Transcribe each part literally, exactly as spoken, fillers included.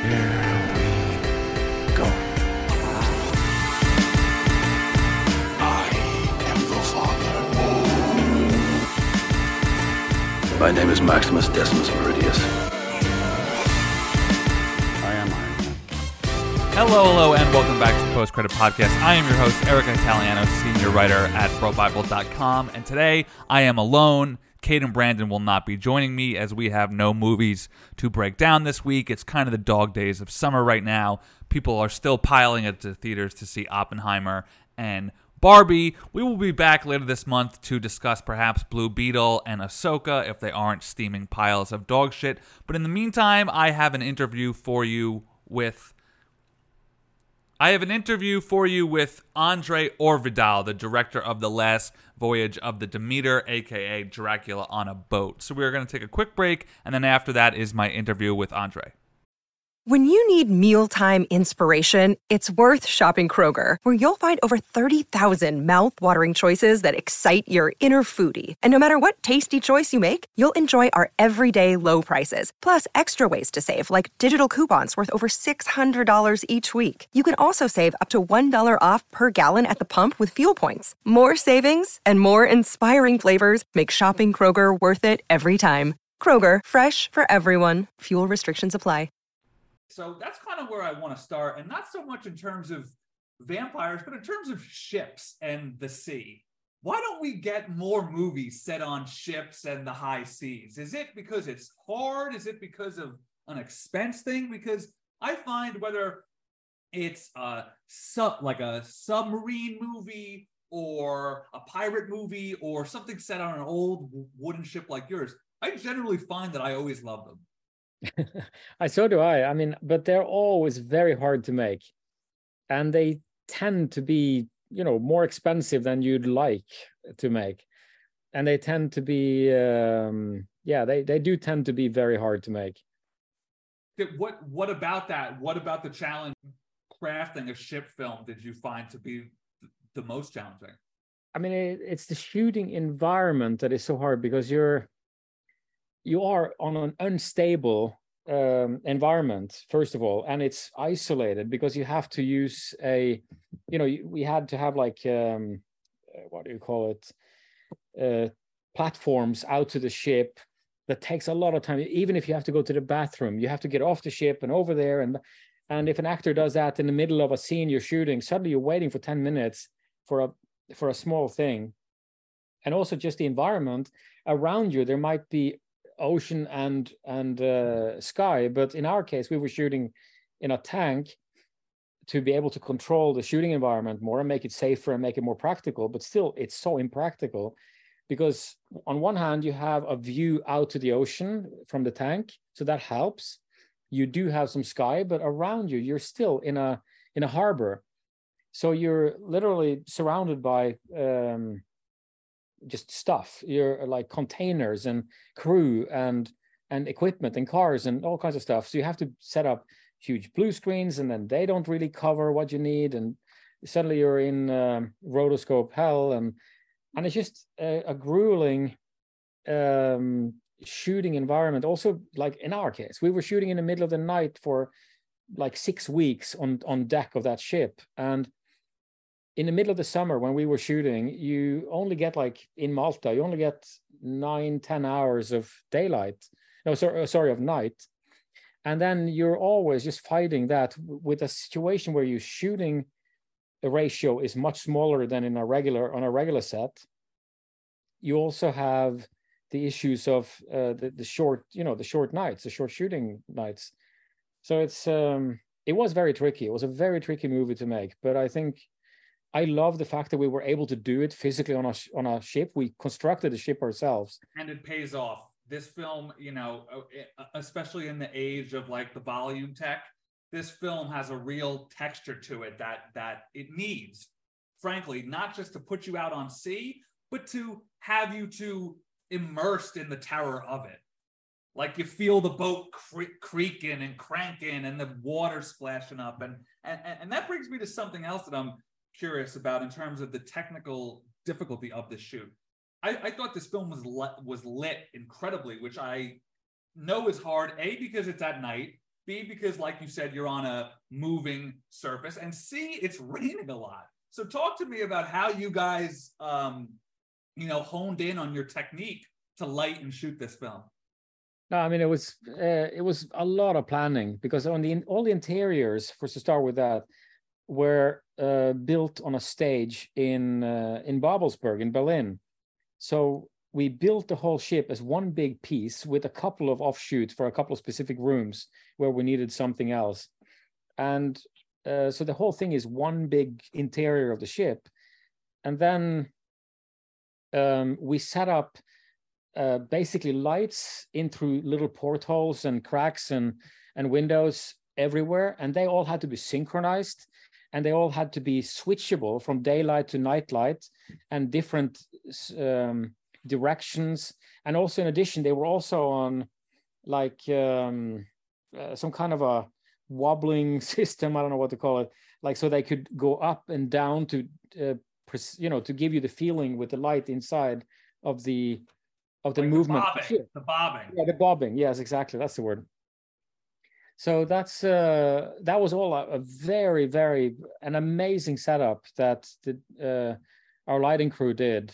Go. I am the Father. My name is Maximus Decimus Meridius. I am Iron Man. Hello, hello, and welcome back to the Post Credit Podcast. I am your host, Eric Italiano, senior writer at Pro Bible dot com, and today I am alone. Kate and Brandon will not be joining me as we have no movies to break down this week. It's kind of the dog days of summer right now. People are still piling into theaters to see Oppenheimer and Barbie. We will be back later this month to discuss perhaps Blue Beetle and Ahsoka if they aren't steaming piles of dog shit. But in the meantime, I have an interview for you with... I have an interview for you with Andre Øvredal, the director of The Last Voyage of the Demeter, a k a. Dracula on a Boat. So we're going to take a quick break, and then after that is my interview with Andre. When you need mealtime inspiration, it's worth shopping Kroger, where you'll find over thirty thousand mouth-watering choices that excite your inner foodie. And no matter what tasty choice you make, you'll enjoy our everyday low prices, plus extra ways to save, like digital coupons worth over six hundred dollars each week. You can also save up to one dollar off per gallon at the pump with fuel points. More savings and more inspiring flavors make shopping Kroger worth it every time. Kroger, fresh for everyone. Fuel restrictions apply. So that's kind of where I want to start, and not so much in terms of vampires, but in terms of ships and the sea. Why don't we get more movies set on ships and the high seas? Is it because it's hard? Is it because of an expense thing? Because I find whether it's a sub, like a submarine movie or a pirate movie or something set on an old wooden ship like yours, I generally find that I always love them. I so do I. I mean, but they're always very hard to make, and they tend to be, you know, more expensive than you'd like to make, and they tend to be, um, yeah, they they do tend to be very hard to make. What what about that? What about the challenge crafting a ship film did you find to be the most challenging? I mean, it, it's the shooting environment that is so hard because you're. You are on an unstable um, environment, first of all, and it's isolated because you have to use a, you know, we had to have like, um, what do you call it, uh, platforms out to the ship. That takes a lot of time. Even if you have to go to the bathroom, you have to get off the ship and over there. And and if an actor does that in the middle of a scene you're shooting, suddenly you're waiting for ten minutes for a for a small thing. And also just the environment around you, there might be ocean and and uh, sky, but in our case we were shooting in a tank to be able to control the shooting environment more and make it safer and make it more practical, but still it's so impractical because on one hand you have a view out to the ocean from the tank, so that helps. You do have some sky, but around you you're still in a in a harbor, so you're literally surrounded by um just stuff. You're like containers and crew and and equipment and cars and all kinds of stuff. So you have to set up huge blue screens, and then they don't really cover what you need, and suddenly you're in um, rotoscope hell, and and it's just a, a grueling um, shooting environment. Also, like in our case, we were shooting in the middle of the night for like six weeks on on deck of that ship, and in the middle of the summer when we were shooting, you only get like in Malta, you only get nine, ten hours of daylight. No, sorry, sorry, of night. And then you're always just fighting that with a situation where your shooting ratio is much smaller than in a regular on a regular set. You also have the issues of uh, the, the short, you know, the short nights, the short shooting nights. So it's um, it was very tricky. It was a very tricky movie to make, but I think I love the fact that we were able to do it physically on a on a ship. We constructed the ship ourselves, and it pays off. This film, you know, especially in the age of like the volume tech, this film has a real texture to it that that it needs. Frankly, not just to put you out on sea, but to have you to immersed in the terror of it. Like you feel the boat cre- creaking and cranking, and the water splashing up, and and and that brings me to something else that I'm curious about in terms of the technical difficulty of the shoot. I, I thought this film was lit, was lit incredibly, which I know is hard, A, because it's at night, B, because like you said, you're on a moving surface, and C, it's raining a lot. So talk to me about how you guys, um, you know, honed in on your technique to light and shoot this film. No, I mean, it was uh, it was a lot of planning, because on the all the interiors, for to start with that, were uh, built on a stage in uh, in Babelsberg in Berlin. So we built the whole ship as one big piece with a couple of offshoots for a couple of specific rooms where we needed something else. And uh, so the whole thing is one big interior of the ship. And then um, we set up uh, basically lights in through little portholes and cracks and, and windows everywhere. And they all had to be synchronized, and they all had to be switchable from daylight to nightlight and different um, directions. And also, in addition, they were also on like um, uh, some kind of a wobbling system. I don't know what to call it. Like, so they could go up and down to, uh, you know, to give you the feeling with the light inside of the of the like movement. The bobbing. The bobbing. Yeah, the bobbing. Yes, exactly. That's the word. So that's uh, that was all a, a very, very an amazing setup that the, uh, our lighting crew did.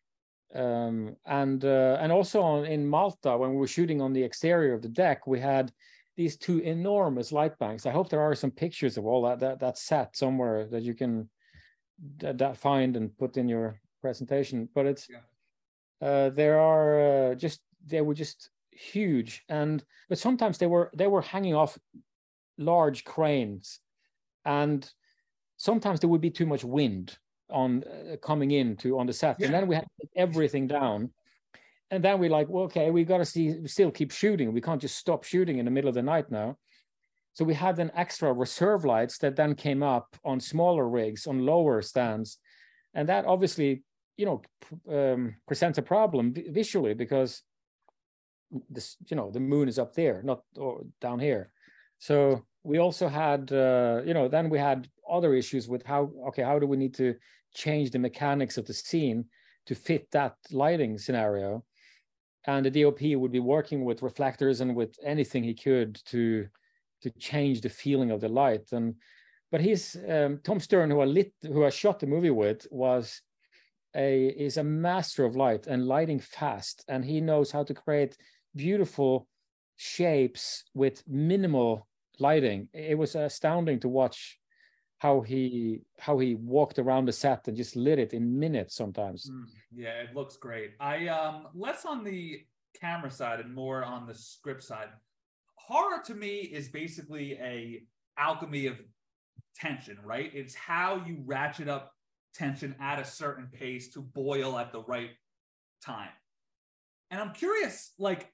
Um, and uh, and also on, in Malta, when we were shooting on the exterior of the deck, we had these two enormous light banks. I hope there are some pictures of all that that, that set somewhere that you can that, that find and put in your presentation. But it's yeah. uh, there are uh, just they were just huge, and but sometimes they were they were hanging off large cranes, and sometimes there would be too much wind on uh, coming in to on the set, yeah. And then we had to take everything down, and then we're like, well, okay, we got to see still keep shooting. We can't just stop shooting in the middle of the night now. So we had an extra reserve lights that then came up on smaller rigs on lower stands, and that obviously, you know, um, presents a problem visually, because this, you know, the moon is up there, not or down here. So we also had, uh, you know, then we had other issues with how, okay, how do we need to change the mechanics of the scene to fit that lighting scenario? And the D O P would be working with reflectors and with anything he could to to change the feeling of the light. And but he's um, Tom Stern, who I lit, who I shot the movie with, was a is a master of light and lighting fast, and he knows how to create beautiful shapes with minimal lighting. It was astounding to watch how he how he walked around the set and just lit it in minutes sometimes. Mm, yeah, it looks great. I um less on the camera side and more on the script side. Horror to me is basically a alchemy of tension, right? It's how you ratchet up tension at a certain pace to boil at the right time. And I'm curious, like,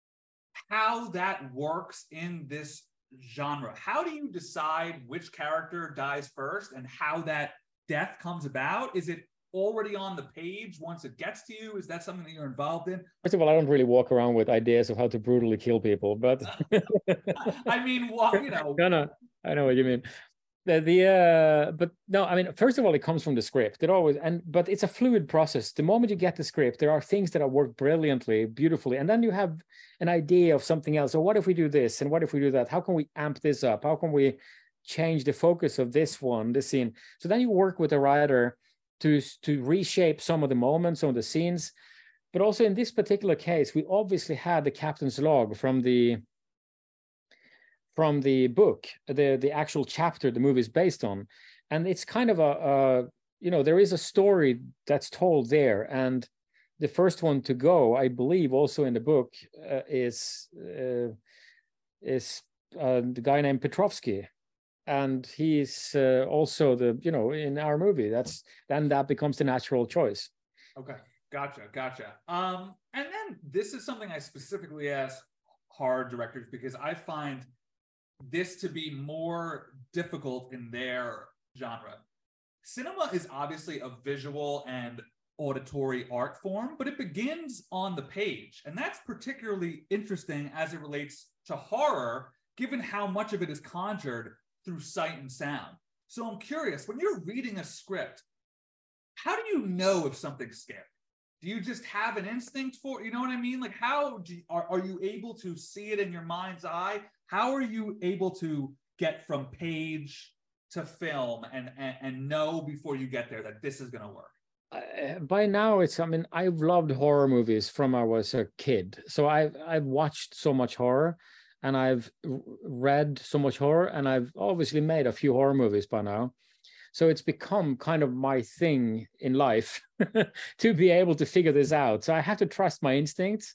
how that works in this genre. How do you decide which character dies first and how that death comes about? Is it already on the page once it gets to you? Is that something that you're involved in? First of all, I don't really walk around with ideas of how to brutally kill people, but I mean, well, you know, no, no, I know what you mean. The, the uh, but no, I mean, first of all, it comes from the script. It always and but it's a fluid process. The moment you get the script, there are things that are worked brilliantly, beautifully, and then you have an idea of something else. So what if we do this, and what if we do that? How can we amp this up? How can we change the focus of this one, this scene? So then you work with the writer to to reshape some of the moments, some of the scenes. But also in this particular case, we obviously had the captain's log from the from the book, the the actual chapter the movie is based on, and it's kind of a, a you know, there is a story that's told there, and the first one to go, I believe, also in the book uh, is uh, is uh, the guy named Petrovsky, and he's uh, also the, you know, in our movie. That's then that becomes the natural choice. Okay, gotcha, gotcha. Um, and then this is something I specifically ask horror directors because I find this to be more difficult in their genre. Cinema is obviously a visual and auditory art form, but it begins on the page. And that's particularly interesting as it relates to horror, given how much of it is conjured through sight and sound. So I'm curious, when you're reading a script, how do you know if something's scary? Do you just have an instinct for, you know what I mean? Like, how do you, are, are you able to see it in your mind's eye? how are you able to get from page to film and, and, and know before you get there that this is going to work? Uh, by now, it's, I mean, I've loved horror movies from I was a kid. So I've, I've watched so much horror and I've read so much horror, and I've obviously made a few horror movies by now. So it's become kind of my thing in life to be able to figure this out. So I have to trust my instincts.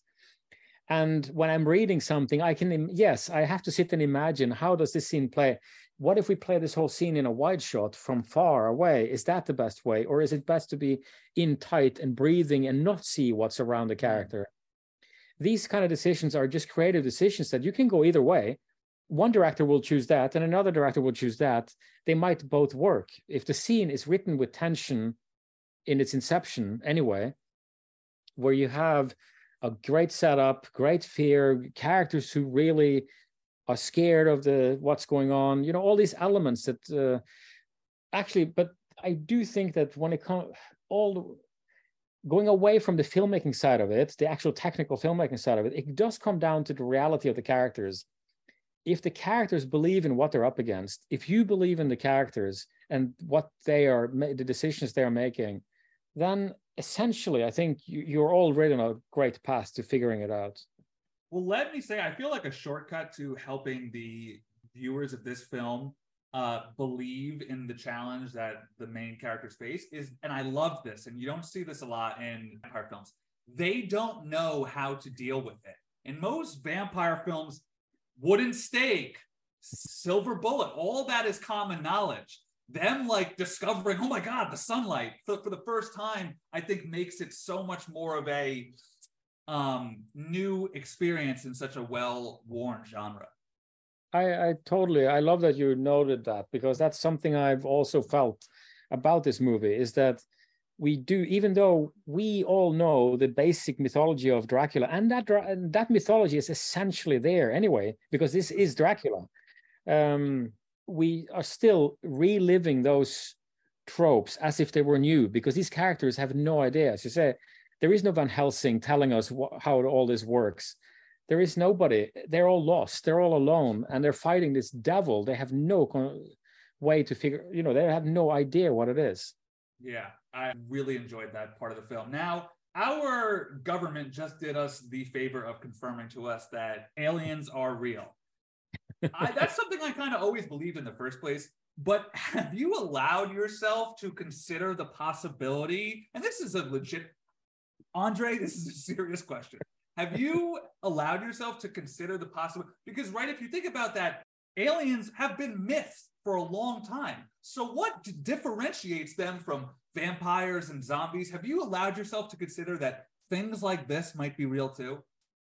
And when I'm reading something, I can, yes, I have to sit and imagine, how does this scene play? What if we play this whole scene in a wide shot from far away? Is that the best way? Or is it best to be in tight and breathing and not see what's around the character? These kind of decisions are just creative decisions that you can go either way. One director will choose that and another director will choose that. They might both work. If the scene is written with tension in its inception anyway, where you have a great setup, great fear, characters who really are scared of the what's going on, you know, all these elements that uh, actually, but I do think that when it comes, all the, going away from the filmmaking side of it, the actual technical filmmaking side of it, it does come down to the reality of the characters. If the characters believe in what they're up against, if you believe in the characters and what they are, the decisions they're making, then essentially, I think you, you're already on a great path to figuring it out. Well, let me say, I feel like a shortcut to helping the viewers of this film uh, believe in the challenge that the main characters face is, and I love this, and you don't see this a lot in vampire films, they don't know how to deal with it. In most vampire films, wooden stake, silver bullet, all that is common knowledge. Them like discovering, oh my God, the sunlight for, for the first time, I think makes it so much more of a um, new experience in such a well-worn genre. I, I totally, I love that you noted that, because that's something I've also felt about this movie, is that we do, even though we all know the basic mythology of Dracula, and that, and that mythology is essentially there anyway, because this is Dracula. Um, we are still reliving those tropes as if they were new, because these characters have no idea. As you say, there is no Van Helsing telling us wh- how all this works. There is nobody. They're all lost. They're all alone, and they're fighting this devil. They have no con- way to figure, you know, they have no idea what it is. Yeah, I really enjoyed that part of the film. Now, our government just did us the favor of confirming to us that aliens are real. I, that's something I kind of always believed in the first place. But have you allowed yourself to consider the possibility, and this is a legit, Andre, this is a serious question. Have you allowed yourself to consider the possible, because right, if you think about that, aliens have been myths for a long time. So what d- differentiates them from vampires and zombies? Have you allowed yourself to consider that things like this might be real too?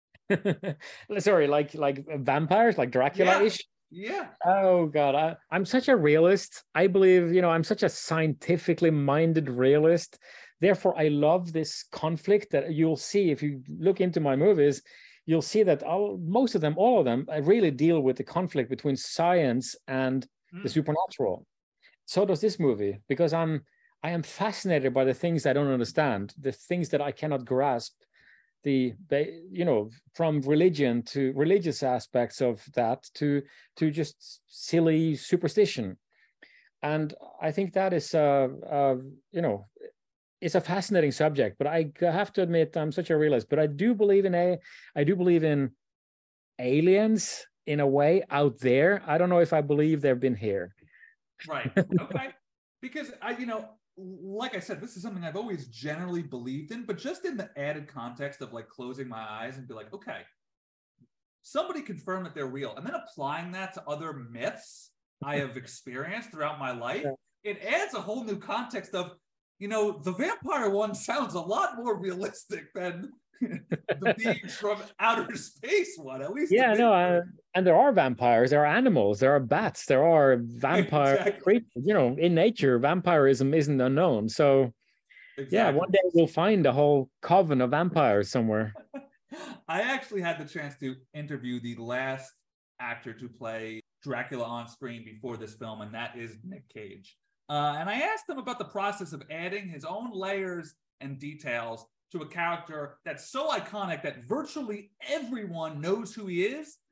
Sorry, like like vampires, like Dracula-ish? Yeah. yeah. Oh God, I, I'm such a realist. I believe, you know, I'm such a scientifically minded realist. Therefore, I love this conflict that you'll see if you look into my movies. You'll see that all, most of them, all of them, I really deal with the conflict between science and mm. the supernatural. So does this movie, because I'm I am fascinated by the things I don't understand, the things that I cannot grasp. The, you know, from religion to religious aspects of that to to just silly superstition. And I think that is, uh, uh, you know, it's a fascinating subject. But I have to admit, I'm such a realist. But I do believe in a, I do believe in aliens in a way out there. I don't know if I believe they've been here. Right. Okay. Because I, you know, like I said, this is something I've always generally believed in, but just in the added context of like closing my eyes and be like, okay, somebody confirmed that they're real, and then applying that to other myths I have experienced throughout my life, it adds a whole new context of, you know, the vampire one sounds a lot more realistic than the beings from outer space one, at least. Yeah, no, uh, and there are vampires, there are animals, there are bats, there are vampire exactly. creatures. You know, in nature, vampirism isn't unknown. So, exactly. yeah, one day we'll find a whole coven of vampires somewhere. I actually had the chance to interview the last actor to play Dracula on screen before this film, and that is Nick Cage. Uh, and I asked him about the process of adding his own layers and details to a character that's so iconic that virtually everyone knows who he is,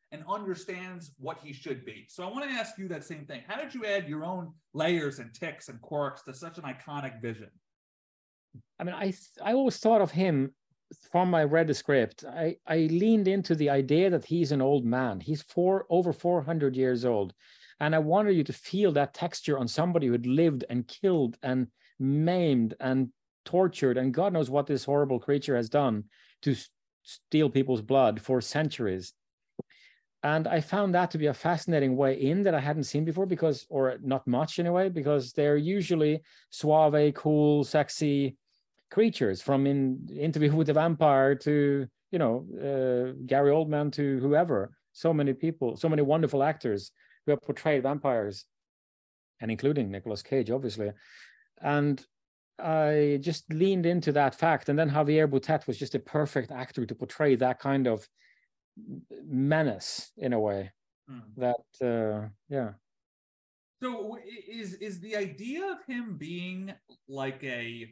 and understands what he should be. So I want to ask you that same thing. How did you add your own layers and ticks and quirks to such an iconic vision? I mean, I I always thought of him from I read the script. I, I leaned into the idea that he's an old man. He's four over four hundred years old. And I wanted you to feel that texture on somebody who had lived and killed and maimed and tortured, and God knows what this horrible creature has done to steal people's blood for centuries. And I found that to be a fascinating way in that I hadn't seen before, because, or not much anyway, because they're usually suave, cool, sexy creatures, from in Interview with the Vampire to, you know, uh, Gary Oldman to whoever. So many people, so many wonderful actors who have portrayed vampires, and including Nicolas Cage, obviously. And I just leaned into that fact. And then Javier Botet was just a perfect actor to portray that kind of menace in a way. Mm. That, uh, yeah. So is is the idea of him being like a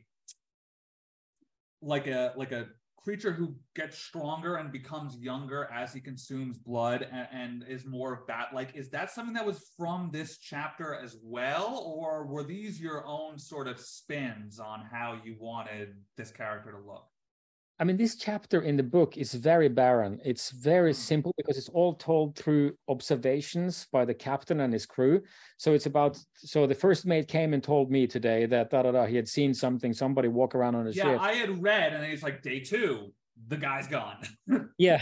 like a like a creature who gets stronger and becomes younger as he consumes blood and, and is more bat-like, is that something that was from this chapter as well, or were these your own sort of spins on how you wanted this character to look? I mean, this chapter in the book is very barren. It's very simple because it's all told through observations by the captain and his crew. So it's about, so the first mate came and told me today that da, da, da, he had seen something, somebody walk around on a yeah, ship. Yeah, I had read, and it's like day two, the guy's gone. Yeah.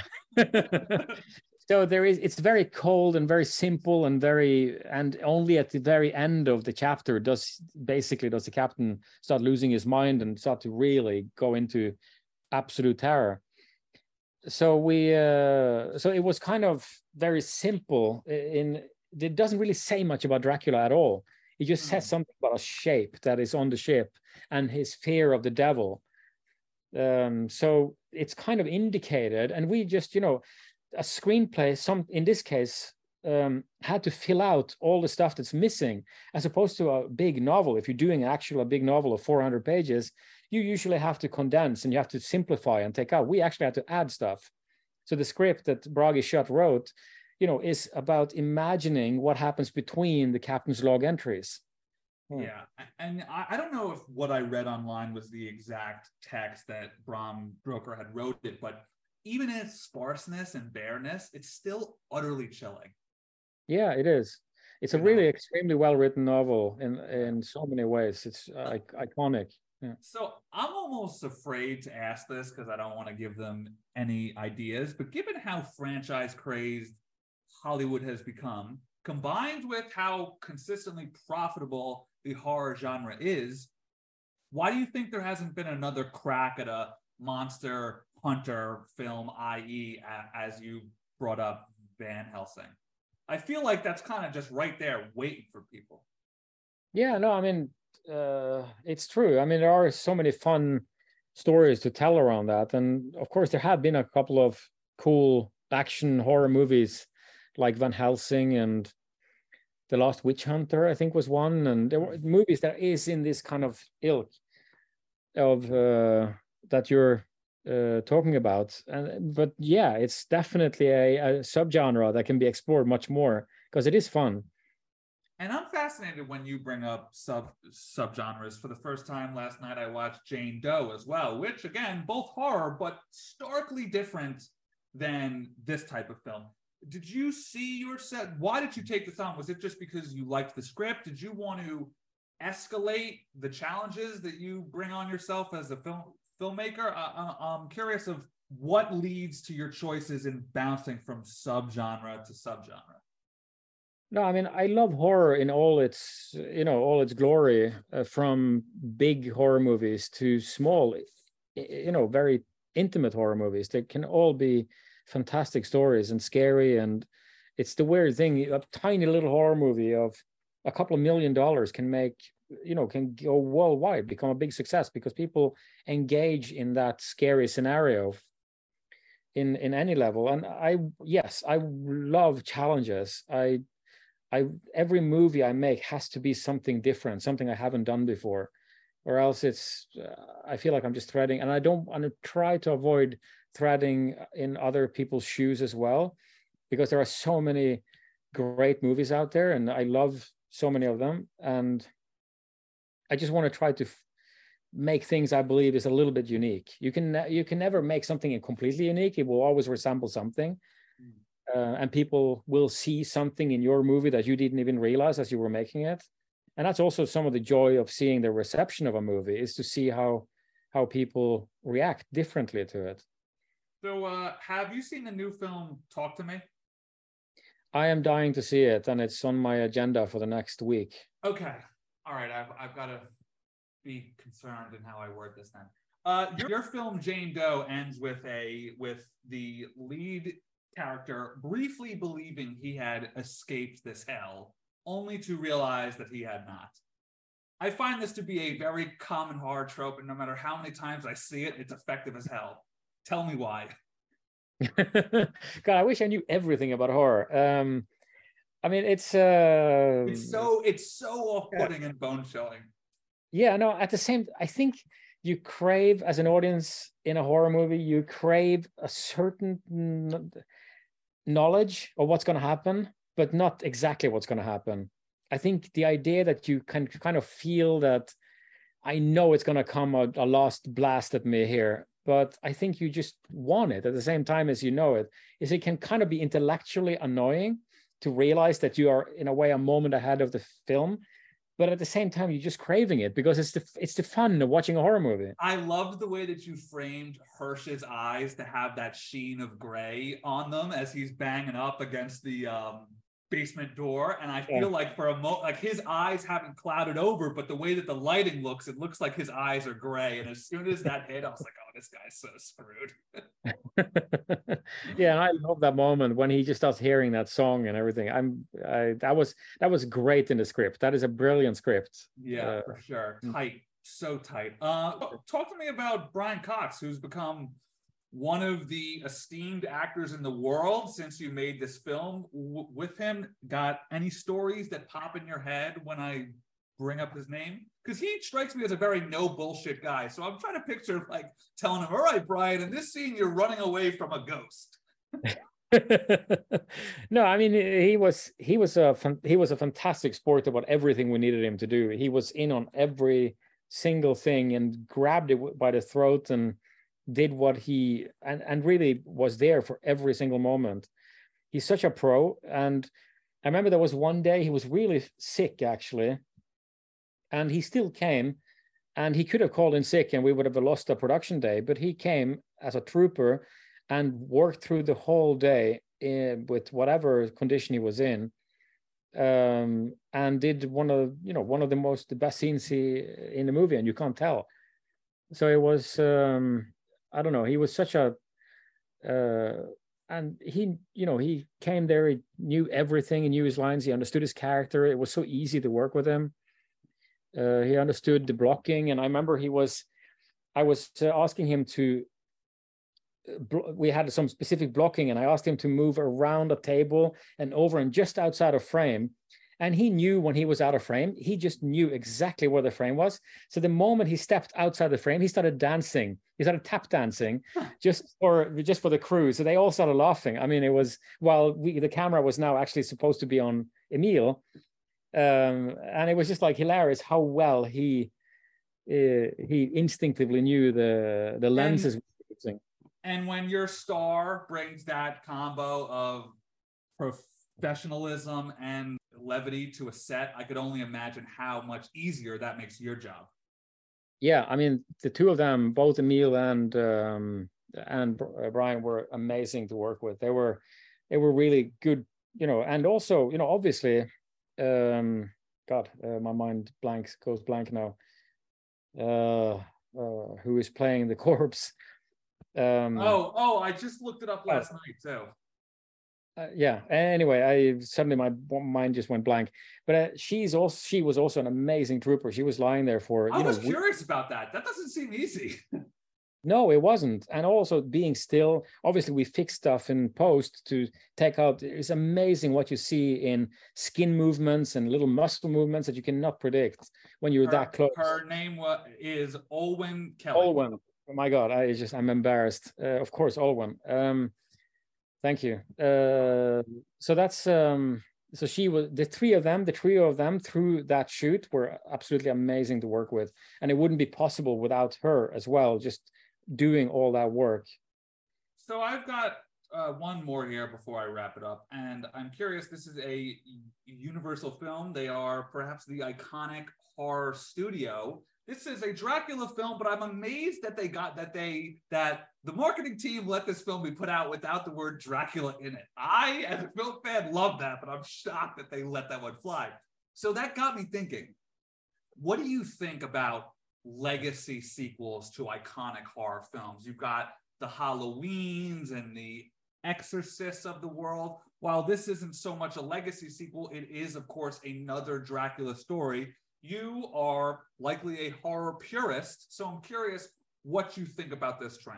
So there is, it's very cold and very simple and very, and only at the very end of the chapter does, basically does the captain start losing his mind and start to really go into absolute terror. So we uh so it was kind of very simple. In it doesn't really say much about Dracula at all. It just mm. says something about a shape that is on the ship and his fear of the devil. Um so it's kind of indicated, and we just, you know, a screenplay, some in this case um had to fill out all the stuff that's missing, as opposed to a big novel. If you're doing an actual a big novel of four hundred pages, you usually have to condense and you have to simplify and take out. We actually had to add stuff. So the script that Bragi Schutt wrote, you know, is about imagining what happens between the captain's log entries. Hmm. Yeah, and I don't know if what I read online was the exact text that Bram Stoker had wrote it, but even in its sparseness and bareness, it's still utterly chilling. Yeah, it is. It's a you really know? extremely well-written novel in, in so many ways. It's uh, iconic. Yeah. So I'm almost afraid to ask this because I don't want to give them any ideas, but given how franchise crazed Hollywood has become, combined with how consistently profitable the horror genre is, why do you think there hasn't been another crack at a monster hunter film, that is, as you brought up Van Helsing? I feel like that's kind of just right there waiting for people. Yeah, no, I mean, uh it's true. I mean, there are so many fun stories to tell around that, and of course there have been a couple of cool action horror movies like Van Helsing and The Last Witch Hunter, I think, was one, and there were movies that is in this kind of ilk of uh that you're uh talking about. And but yeah, it's definitely a, a subgenre that can be explored much more because it is fun. And I'm fascinated when you bring up sub subgenres. For the first time last night, I watched Jane Doe as well, which, again, both horror, but starkly different than this type of film. Did you see your set? Why did you take this on? Was it just because you liked the script? Did you want to escalate the challenges that you bring on yourself as a film filmmaker? I, I'm curious of what leads to your choices in bouncing from subgenre to subgenre. No, I mean, I love horror in all its, you know, all its glory, uh, from big horror movies to small, you know, very intimate horror movies. They can all be fantastic stories and scary. And it's the weird thing, a tiny little horror movie of a couple of million dollars can make, you know, can go worldwide, become a big success because people engage in that scary scenario in, in any level. And I, yes, I love challenges. I, I, every movie I make has to be something different, something I haven't done before, or else it's, uh, I feel like I'm just threading, and I don't want to try to avoid threading in other people's shoes as well, because there are so many great movies out there, and I love so many of them. And I just want to try to f- make things I believe is a little bit unique. You can you can never make something completely unique. It will always resemble something. Uh, and people will see something in your movie that you didn't even realize as you were making it. And that's also some of the joy of seeing the reception of a movie, is to see how how people react differently to it. So uh, have you seen the new film, Talk to Me? I am dying to see it, and it's on my agenda for the next week. Okay. All right. I've, I've got to be concerned in how I word this then. Uh, your, your film, Jane Doe, ends with a with the lead character briefly believing he had escaped this hell, only to realize that he had not. I find this to be a very common horror trope, and no matter how many times I see it, it's effective as hell. Tell me why. God, I wish I knew everything about horror. Um, I mean, it's uh, it's so it's so off-putting yeah. and bone-chilling. Yeah, no. At the same, I think you crave, as an audience in a horror movie, you crave a certain knowledge of what's going to happen, but not exactly what's going to happen. I think the idea that you can kind of feel that I know it's going to come a, a last blast at me here, but I think you just want it at the same time as you know it, is it can kind of be intellectually annoying to realize that you are in a way a moment ahead of the film, but at the same time you're just craving it because it's the it's the fun of watching a horror movie. I loved the way that you framed Hirsch's eyes to have that sheen of gray on them as he's banging up against the um basement door, and I feel yeah. like for a moment, like his eyes haven't clouded over, but the way that the lighting looks, it looks like his eyes are gray. And as soon as that hit, I was like, "Oh, this guy's so screwed." Yeah, and I love that moment when he just starts hearing that song and everything. I'm, I that was that was great in the script. That is a brilliant script. Yeah, uh, for sure. Tight, so tight. Uh, talk to me about Brian Cox, who's become one of the esteemed actors in the world since you made this film w- with him. Got any stories that pop in your head when I bring up his name? Because he strikes me as a very no bullshit guy. So I'm trying to picture like telling him, "All right, Brian, in this scene, you're running away from a ghost." No, I mean, he was he was a he was a fantastic sport about everything we needed him to do. He was in on every single thing and grabbed it by the throat and did what he and and really was there for every single moment. He's such a pro. And I remember there was one day he was really sick actually, and he still came, and he could have called in sick and we would have lost the production day, but he came as a trooper and worked through the whole day in, with whatever condition he was in, um, and did one of you know one of the most the best scenes he in the movie, and you can't tell. So it was um I don't know. He was such a, uh, and he, you know, he came there. He knew everything. He knew his lines. He understood his character. It was so easy to work with him. Uh, he understood the blocking. And I remember he was, I was uh, asking him to. We had some specific blocking, and I asked him to move around a table and over and just outside of frame. And he knew when he was out of frame, he just knew exactly where the frame was. So the moment he stepped outside the frame, he started dancing. He started tap dancing huh. just for just for the crew. So they all started laughing. I mean, it was while we, the camera was now actually supposed to be on Emil, um, and it was just like hilarious how well he uh, he instinctively knew the the lenses. And, using. and when your star brings that combo of professionalism and levity to a set, I could only imagine how much easier that makes your job. Yeah, I mean, the two of them, both Emil and um, and Brian, were amazing to work with. They were they were really good, you know, and also, you know, obviously, um, God, uh, my mind blanks goes blank now. Uh, uh, who is playing the corpse? Um, oh, oh, I just looked it up last oh. night too. Uh, yeah. Anyway, I suddenly my mind just went blank. But uh, she's also she was also an amazing trooper. She was lying there for. I you was know, curious we- about that. That doesn't seem easy. No, it wasn't. And also being still. Obviously, we fixed stuff in post to take out. It's amazing what you see in skin movements and little muscle movements that you cannot predict when you're her, that close. Her name was, is Olwen Kelly. Olwen. Oh my God, I just I'm embarrassed. Uh, of course, Olwen. Um, Thank you. Uh, so that's um, so she was the three of them, the trio of them through that shoot were absolutely amazing to work with, and it wouldn't be possible without her as well. Just doing all that work. So I've got uh, one more here before I wrap it up, and I'm curious. This is a Universal film. They are perhaps the iconic horror studio. This is a Dracula film, but I'm amazed that they got that they that the marketing team let this film be put out without the word Dracula in it. I, as a film fan, love that, but I'm shocked that they let that one fly. So that got me thinking, what do you think about legacy sequels to iconic horror films? You've got the Halloweens and the Exorcists of the world. While this isn't so much a legacy sequel, it is, of course, another Dracula story. You are likely a horror purist, so I'm curious what you think about this trend.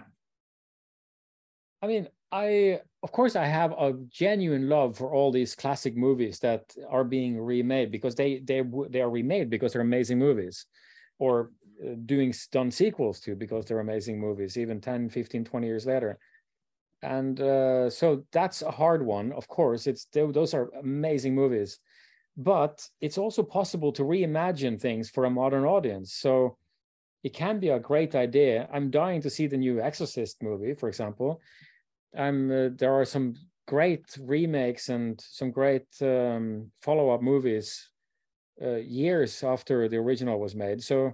I mean, I of course I have a genuine love for all these classic movies that are being remade because they they they are remade because they're amazing movies, or uh, doing done sequels to because they're amazing movies, even ten, fifteen, twenty years later. And uh, so that's a hard one. Of course, it's those are amazing movies. But it's also possible to reimagine things for a modern audience. So it can be a great idea. I'm dying to see the new Exorcist movie, for example. Um, uh, there are some great remakes and some great um, follow-up movies uh, years after the original was made. So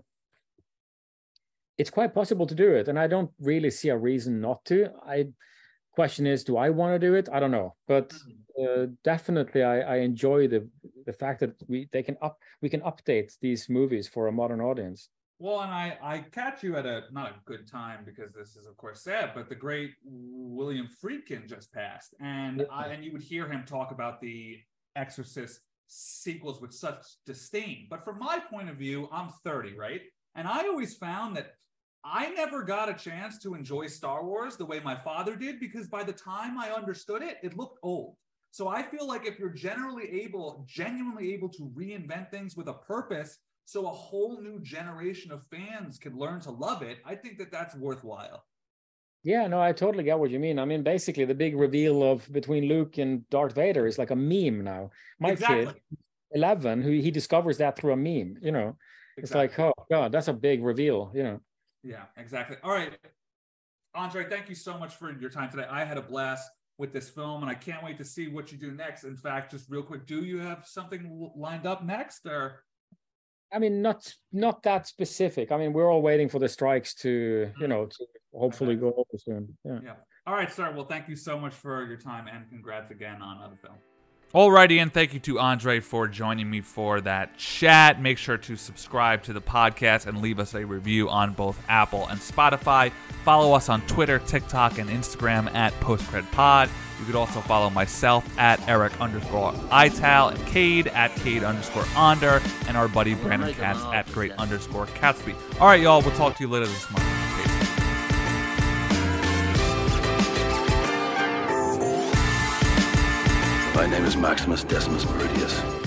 it's quite possible to do it. And I don't really see a reason not to. I question is, do I want to do it? I don't know. But uh, definitely I, I enjoy the the fact that we they can up we can update these movies for a modern audience. Well, and I, I catch you at a not a good time because this is of course sad, but the great William Friedkin just passed, and yeah. I, and you would hear him talk about the Exorcist sequels with such disdain. But from my point of view, I'm thirty, right? And I always found that I never got a chance to enjoy Star Wars the way my father did because by the time I understood it, it looked old. So I feel like if you're generally able, genuinely able to reinvent things with a purpose, so a whole new generation of fans can learn to love it, I think that that's worthwhile. Yeah, no, I totally get what you mean. I mean, basically, the big reveal of between Luke and Darth Vader is like a meme now. My exactly. kid, eleven, who he discovers that through a meme. You know, exactly. It's like, oh god, that's a big reveal. You know. Yeah, exactly. All right, Andre, thank you so much for your time today. I had a blast with this film, and I can't wait to see what you do next. In fact, just real quick, do you have something lined up next, or? I mean, not not that specific. I mean, we're all waiting for the strikes to, you know, to hopefully okay. go over soon. Yeah. Yeah. All right, sir. Well, thank you so much for your time, and congrats again on another film. Alrighty, and thank you to Andre for joining me for that chat. Make sure to subscribe to the podcast and leave us a review on both Apple and Spotify. Follow us on Twitter, TikTok, and Instagram at PostCredPod. You could also follow myself at Eric underscore Ital and Cade at Cade underscore Onder, and our buddy Brandon Katz at Great underscore Catsby. All right, y'all, we'll talk to you later this month. My name is Maximus Decimus Meridius.